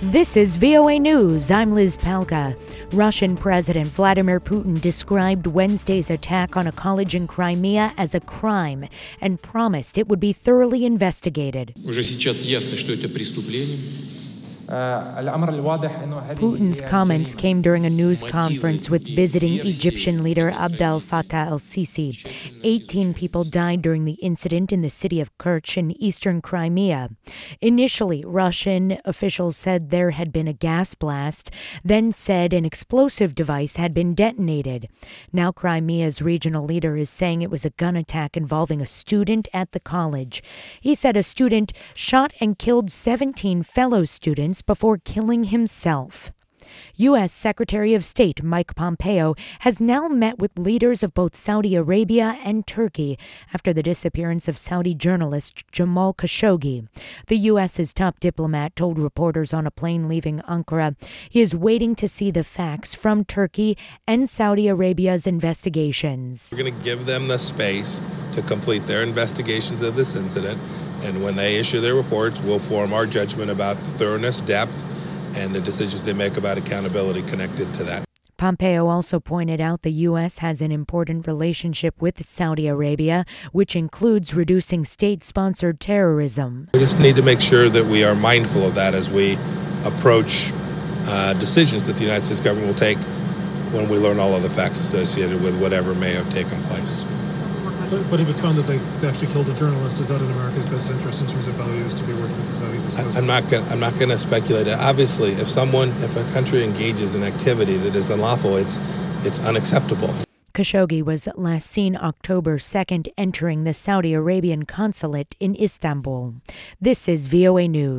This is VOA News. I'm Liz Palka. Russian President Vladimir Putin described Wednesday's attack on a college in Crimea as a crime and promised it would be thoroughly investigated. Putin's comments came during a news conference with visiting Egyptian leader Abdel Fattah el-Sisi. 18 people died during the incident in the city of Kerch in eastern Crimea. Initially, Russian officials said there had been a gas blast, then said an explosive device had been detonated. Now Crimea's regional leader is saying it was a gun attack involving a student at the college. He said a student shot and killed 17 fellow students before killing himself. U.S. Secretary of State Mike Pompeo has now met with leaders of both Saudi Arabia and Turkey after the disappearance of Saudi journalist Jamal Khashoggi. The U.S.'s top diplomat told reporters on a plane leaving Ankara he is waiting to see the facts from Turkey and Saudi Arabia's investigations. We're going to give them the space to complete their investigations of this incident, and when they issue their reports, we'll form our judgment about the thoroughness, depth, and the decisions they make about accountability connected to that. Pompeo also pointed out the U.S. has an important relationship with Saudi Arabia, which includes reducing state-sponsored terrorism. We just need to make sure that we are mindful of that as we approach decisions that the United States government will take when we learn all of the facts associated with whatever may have taken place. But if it's found that they actually killed a journalist, is that in America's best interest in terms of values to be working with the Saudis? I'm not going to speculate. Obviously, if a country engages in activity that is unlawful, it's unacceptable. Khashoggi was last seen October 2nd entering the Saudi Arabian consulate in Istanbul. This is VOA News.